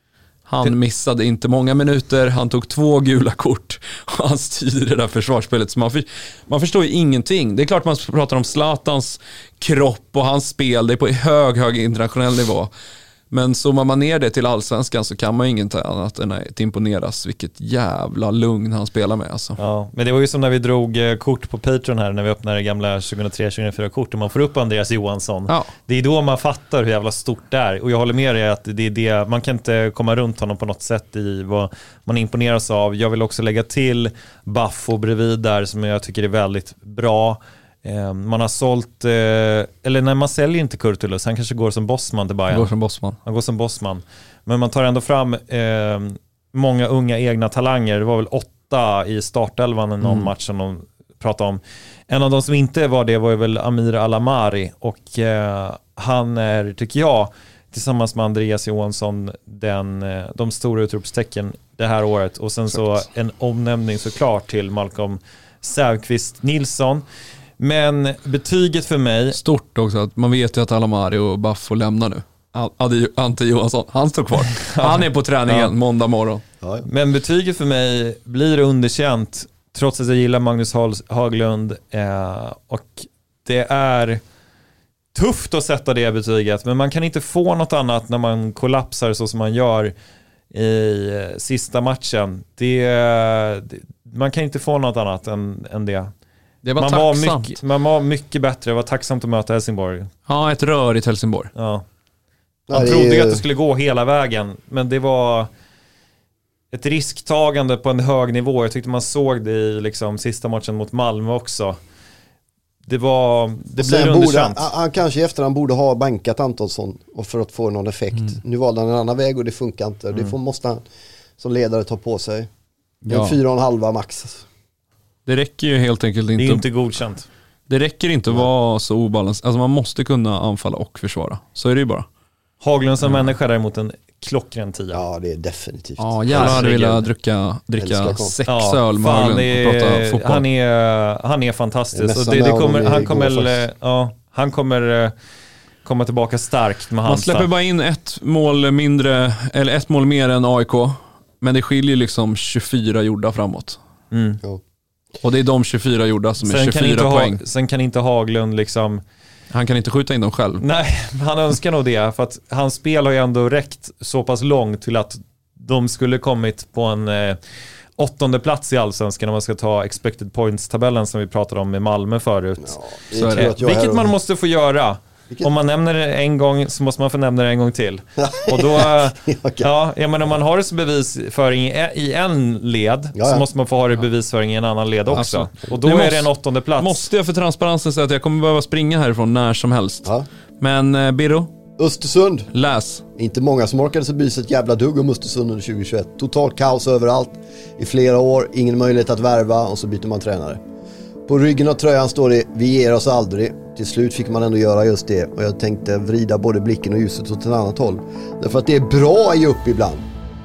Han det... missade inte många minuter, han tog två gula kort och han styrde det där försvarsspelet. Så man, för, man förstår ju ingenting. Det är klart man pratar om Zlatans kropp och hans spel, det är på hög, hög internationell nivå. Men zoomar man ner det till Allsvenskan så kan man inget annat än att imponeras. Vilket jävla lugn han spelar med alltså. Ja, men det var ju som när vi drog kort på Patreon här, när vi öppnade det gamla tjugohundratre tjugohundrafyra kort och man får upp Andreas Johansson. Ja. Det är då man fattar hur jävla stort det är. Och jag håller med dig att det är det, man kan inte komma runt honom på något sätt i vad man imponeras av. Jag vill också lägga till Baffo bredvid där som jag tycker är väldigt bra. Man har sålt, eller när man säljer inte Kurtulus, han kanske går som bossman till Bayern. Han går som bossman. Han går som bossman. Men man tar ändå fram eh, många unga egna talanger. Det var väl åtta i startelvan i någon mm. match som de pratade om. En av de som inte var det var väl Amir Alamari. Och eh, han är, tycker jag, tillsammans med Andreas Johansson den, de stora utropstecken det här året. Och sen så en omnämning såklart till Malcolm Sävqvist Nilsson. Men betyget för mig... Stort också, att man vet ju att Alamari och Baffo lämnar nu. Ante Johansson, han står kvar. Han är på träningen ja. måndag morgon. Men betyget för mig blir underkänt, trots att jag gillar Magnus Haglund. Eh, och det är tufft att sätta det betyget, men man kan inte få något annat när man kollapsar så som man gör i sista matchen. Det, det, man kan inte få något annat än, än det. Det var man, tacksamt. var mycket, man var mycket bättre. Det var tacksamt att möta Helsingborg. Ja, ett rörigt Helsingborg. Ja. Man ja, trodde ju att det skulle gå hela vägen, men det var ett risktagande på en hög nivå. Jag tyckte man såg det i liksom, sista matchen mot Malmö också. Det var det blir underkänt. Han, han kanske efter han borde ha bankat Antonsson och för att få någon effekt. Mm. Nu valde han en annan väg och det funkar inte. Mm. Det får, måste han som ledare ta på sig. Ja. En fyra och en halva max. Det räcker ju helt enkelt inte. Det är inte godkänt. Det räcker inte att vara så obalans. Alltså man måste kunna anfalla och försvara. Så är det ju bara. Haglund som mm. människa däremot en klockren tia. Ja, det är definitivt. Ja, jävlar hade velat dricka, dricka sex ja, öl med Haglund och prata fotboll. Han är, han är fantastisk. Det är och det, det kommer, han, kommer, ja, han kommer komma tillbaka starkt med Man Halmstad. släpper bara in ett mål mindre, eller ett mål mer än A I K. Men det skiljer liksom tjugofyra gjorda framåt. Mm. Ja. Och det är de tjugofyra gjorda som sen är tjugofyra kan poäng. Ha, sen kan inte Haglund liksom... Han kan inte skjuta in dem själv. Nej, han önskar nog det. För att hans spel har ju ändå räckt så pass långt till att de skulle kommit på en eh, åttonde plats i Allsvenskan om man ska ta expected points-tabellen som vi pratade om med Malmö förut. Ja, så är det. Att jag Vilket här... man måste få göra. Vilket? Om man nämner det en gång så måste man få nämna det en gång till. Och då, okay. ja, jag menar, om man har det som bevisföring i, i en led ja, ja. så måste man få ha det bevisföring i en annan led också. Alltså, och då är måste, det en åttonde plats. Måste jag för transparensen säga att jag kommer behöva springa härifrån när som helst. Ja. Men eh, Birro? Östersund. Läs. Inte många som orkade så bevisa ett jävla dugg om Östersund under tjugohundratjugoett. Totalt kaos överallt. I flera år, ingen möjlighet att värva och så byter man tränare. På ryggen av tröjan står det: vi ger oss aldrig. Till slut fick man ändå göra just det. Och jag tänkte vrida både blicken och ljuset åt ett annat håll. Därför att det är bra att ge upp ibland.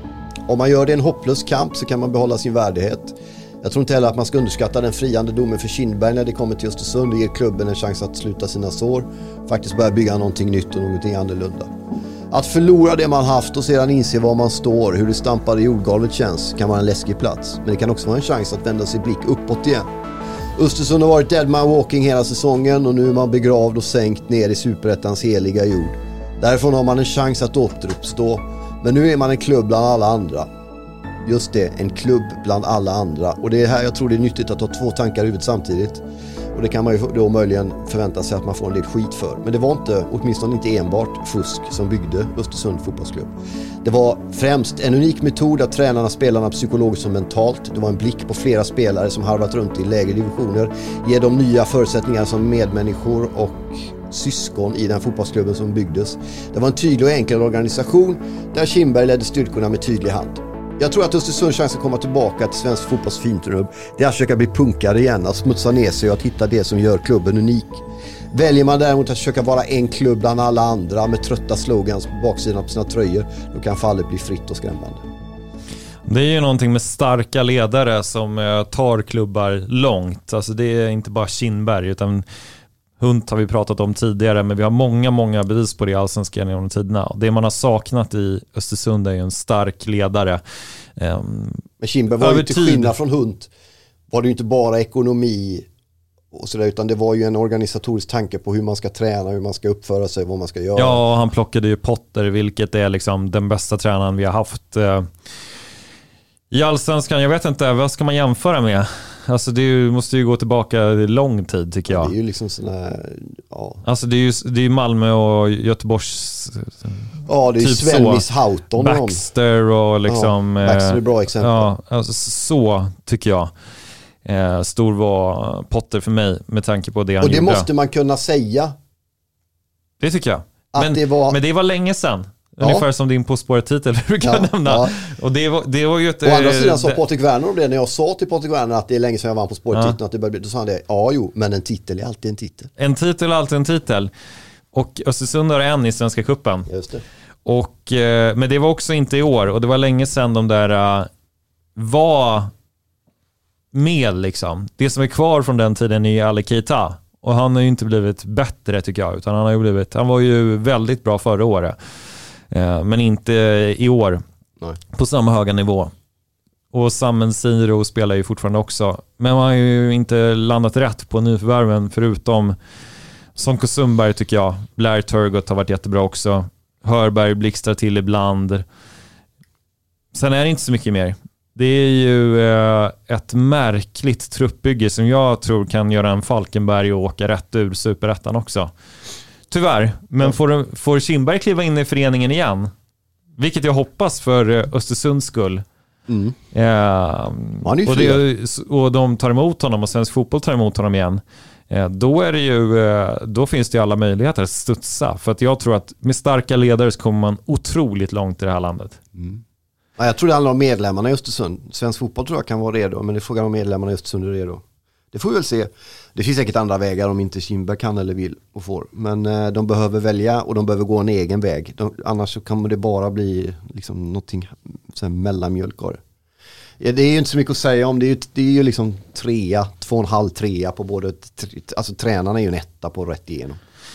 Om man gör det en hopplös kamp så kan man behålla sin värdighet. Jag tror inte heller att man ska underskatta den friande domen för Kindberg när det kommer till Östersund. Det ger klubben en chans att sluta sina sår. Faktiskt börja bygga någonting nytt och någonting annorlunda. Att förlora det man haft och sedan inse var man står, hur det stampade jordgolvet känns, kan vara en läskig plats. Men det kan också vara en chans att vända sig blick uppåt igen. Östersund har varit dead man walking hela säsongen och nu är man begravd och sänkt ner i superettans heliga jord. Därifrån har man en chans att återuppstå, men nu är man en klubb bland alla andra. Just det, en klubb bland alla andra. Och det är här jag tror det är nyttigt att ha två tankar i huvudet samtidigt. Och det kan man ju då möjligen förvänta sig att man får en del skit för. Men det var inte, åtminstone inte enbart fusk som byggde Östersund fotbollsklubb. Det var främst en unik metod att tränarna spelarna psykologiskt och mentalt. Det var en blick på flera spelare som harvat runt i lägre divisioner. Ge dem nya förutsättningar som medmänniskor och syskon i den fotbollsklubben som byggdes. Det var en tydlig och enkel organisation där Kindberg ledde styrkorna med tydlig hand. Jag tror att Östersunds chans att komma tillbaka till svensk fotbolls finturubb, det är att försöka bli punkare igen, att smutsa ner sig och att hitta det som gör klubben unik. Väljer man däremot att försöka vara en klubb bland alla andra med trötta slogans på baksidan på sina tröjor, då kan fallet bli fritt och skrämmande. Det är ju någonting med starka ledare som tar klubbar långt. Alltså det är inte bara Kindberg utan Hunt har vi pratat om tidigare, men vi har många, många bevis på det i Allsvenskan genom tiderna. Det man har saknat i Östersund är ju en stark ledare. Um, men Kindberg var ju till skillnad från Hunt, var det ju inte bara ekonomi och sådär, utan det var ju en organisatorisk tanke på hur man ska träna, hur man ska uppföra sig, vad man ska göra. Ja, han plockade ju Potter, vilket är liksom den bästa tränaren vi har haft uh, i Allsvenskan. Jag vet inte, vad ska man jämföra med? Alltså det ju, måste ju gå tillbaka lång tid tycker jag. Ja, det är ju liksom såna, ja. Alltså det är ju det är Malmö och Göteborgs. Ja, det är ju typ Svennis Houghton. Baxter och liksom. Ja, Baxter är bra exempel. Ja, alltså så tycker jag. Eh, stor var Potter för mig med tanke på det han gjorde. Och det gjorde. måste man kunna säga. Det tycker jag. Att Men det, var... men det var länge sedan. Ja. Ungefär som din På spåret-titel brukar ja, jag nämna. Ja. Och det var, det var ju ett... Å andra sidan sa det... Patrik Werner om det, när jag sa till Patrik Werner att det är länge sedan jag vann På spåret-titeln, ja. Att det började bli, då sa han det, ja jo, men en titel är alltid en titel. En titel är alltid en titel. Och Östersund har en i Svenska cupen. Just det. Och, eh, men det var också inte i år, och det var länge sedan de där uh, var med liksom. Det som är kvar från den tiden är Ali Keita. Och han har ju inte blivit bättre tycker jag, utan han har ju blivit, han var ju väldigt bra förra året. Men inte i år. Nej. På samma höga nivå. Och Samen Siro spelar ju fortfarande också. Men man har ju inte landat rätt på nyförvärven förutom Sonko Sundberg tycker jag. Blair Turgott har varit jättebra också. Hörberg blixtrar till ibland. Sen är det inte så mycket mer. Det är ju eh, ett märkligt truppbygge som jag tror kan göra en Falkenberg och åka rätt ur superettan också. Tyvärr, men får, får Kindberg kliva in i föreningen igen? Vilket jag hoppas för Östersunds skull. Mm. Eh, och, det, och de tar emot honom och svensk fotboll tar emot honom igen. Eh, då, är det ju, eh, då finns det ju alla möjligheter att studsa. För att jag tror att med starka ledare så kommer man otroligt långt i det här landet. Mm. Ja, jag tror det handlar om medlemmarna i Östersund. Svensk fotboll tror jag kan vara redo, men det är frågan om medlemmarna i Östersund är redo. Det får vi väl se. Det finns säkert andra vägar om inte Kindberg kan eller vill och får. Men eh, de behöver välja och de behöver gå en egen väg. De, annars så kommer det bara bli liksom någonting mellanmjölkare. Ja, det är ju inte så mycket att säga om. Det är ju, det är ju liksom trea, två och en halv trea på både... Alltså tränarna är ju en etta på rätt igenom.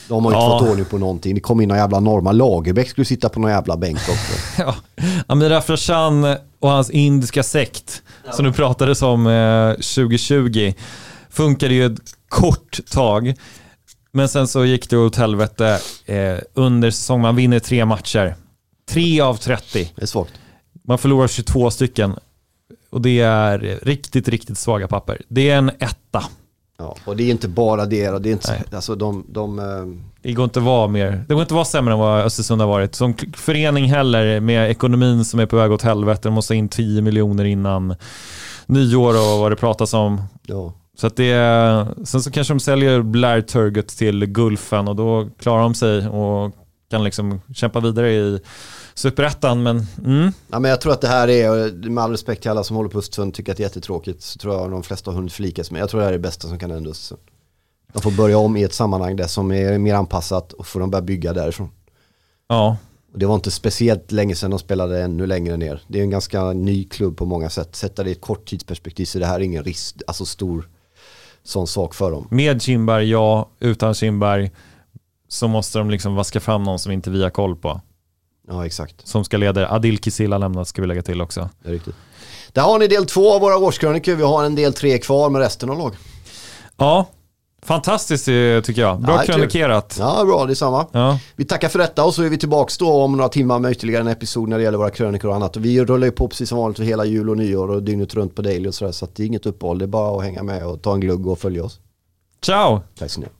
De har ju Ja. inte fått ordning på någonting. Det kom in någon jävla Norma Lagerbäck skulle sitta på någon jävla bänk också. Ja. Amir Afrashan och hans indiska sekt ja. som du pratade om eh, tjugo tjugo funkade ju ett kort tag. Men sen så gick det åt helvete eh, under säsong. Man vinner tre matcher. Tre av trettio. Det är svagt. Man förlorar tjugotvå stycken. Och det är riktigt, riktigt svaga papper. Det är en etta. Ja, och det är inte bara det. Och det är inte, alltså de, de, det går inte att vara mer. Det går inte att vara sämre än vad Östersund har varit. Som förening heller med ekonomin som är på väg åt helvete. De måste in tio miljoner innan nyår och vad det pratas om. Ja. Så att det är, sen så kanske de säljer Blair Turgott till Gulfen och då klarar de sig och kan liksom kämpa vidare i Superettan, men mm. Ja, men jag tror att det här är, med all respekt till alla som håller på Östersund tycker att det är jättetråkigt, så tror jag de flesta har hunnit förlikas med. Jag tror det här är det bästa som kan hända Östersund. De får börja om i ett sammanhang där som är mer anpassat och får de börja bygga därifrån. Ja. Och det var inte speciellt länge sedan de spelade ännu längre ner. Det är en ganska ny klubb på många sätt. Sätta det i ett kort tidsperspektiv så det här är ingen risk, alltså stor sån sak för dem. Med Kindberg, ja. Utan Kindberg så måste de liksom vaska fram någon som inte vi har koll på. Ja, exakt. Som ska leda. Adil Kisil har lämnat, ska vi lägga till också. Det är riktigt. Där har ni del två av våra årskrönikor. Vi har en del tre kvar med resten av lag. Ja, fantastiskt tycker jag. Bra ja, krönikerat. Ja, bra, det är samma. Ja. Vi tackar för detta och så är vi tillbaka då om några timmar med ytterligare en episod när det gäller våra krönikor och annat. Och vi rullar ju på precis som vanligt för hela jul och nyår och dygnet runt på daily och sådär. Så att det är inget uppehåll, det är bara att hänga med och ta en glugg och följa oss. Ciao! Tack så mycket.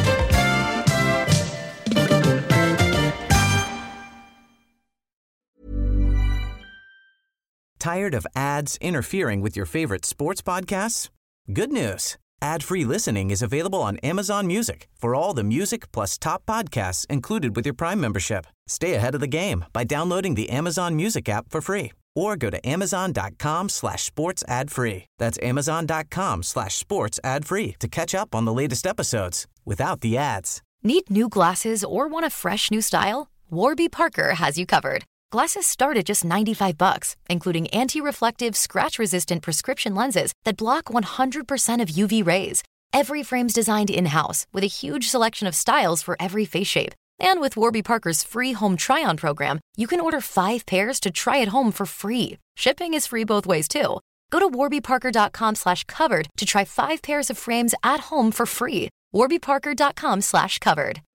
Tired of ads interfering with your favorite sports podcasts? Good news. Ad-free listening is available on Amazon Music for all the music plus top podcasts included with your Prime membership. Stay ahead of the game by downloading the Amazon Music app for free or go to amazon.com slash sports ad free. That's amazon.com slash sports ad free to catch up on the latest episodes without the ads. Need new glasses or want a fresh new style? Warby Parker has you covered. Glasses start at just ninety-five bucks, including anti-reflective, scratch-resistant prescription lenses that block one hundred percent of U V rays. Every frame's designed in-house with a huge selection of styles for every face shape. And with Warby Parker's free home try-on program, you can order five pairs to try at home for free. Shipping is free both ways, too. Go to warbyparker.com slash covered to try five pairs of frames at home for free. warbyparker.com slash covered.